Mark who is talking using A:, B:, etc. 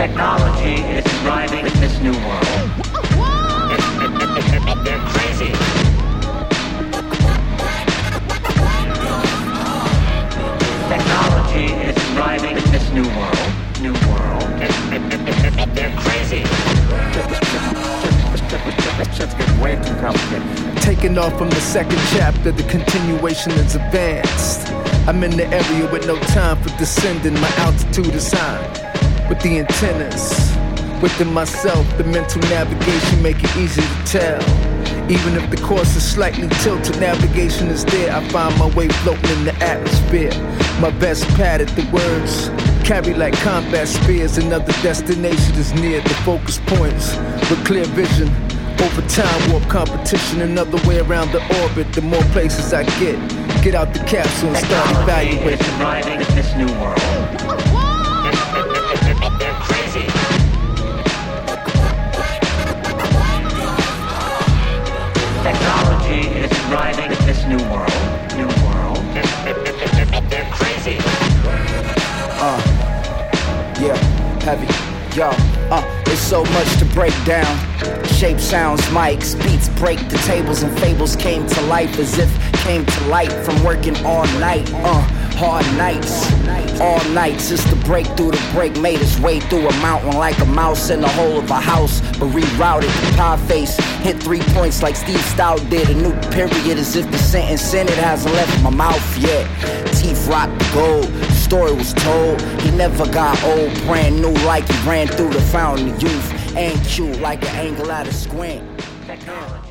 A: Technology is driving this new world. They're crazy. Technology is driving this new world. New world. They're crazy. Shit's getting way too complicated.
B: Taking off from the second chapter, the continuation is advanced. I'm in the area with no time for descending. My altitude is high, with the antennas. Within myself, the mental navigation make it easy to tell. Even if the course is slightly tilted, navigation is there. I find my way floating in the atmosphere. My best padded, the words carry like combat spears. Another destination is near, the focus points with clear vision. Over time, warp competition, another way around the orbit. The more places I get out the capsule and start evaluating.
A: Technology is driving this new world. They're crazy. Technology is driving this new world. New world. They're crazy.
C: Yeah, heavy. Yo, it's so much to break down. Shape, sounds, mics, beats break the tables and fables came to life as if came to light from working all night. Hard nights, all nights. It's the break through the break made its way through a mountain like a mouse in the hole of a house, but rerouted. The pie face hit 3 points like Steve Stout did. A new period as if the sentence in it hasn't left my mouth yet. Teeth rocked gold. Story was told. He never got old. Brand new like he ran through the fountain of youth. And cute like an angle out of squint.
A: Technology.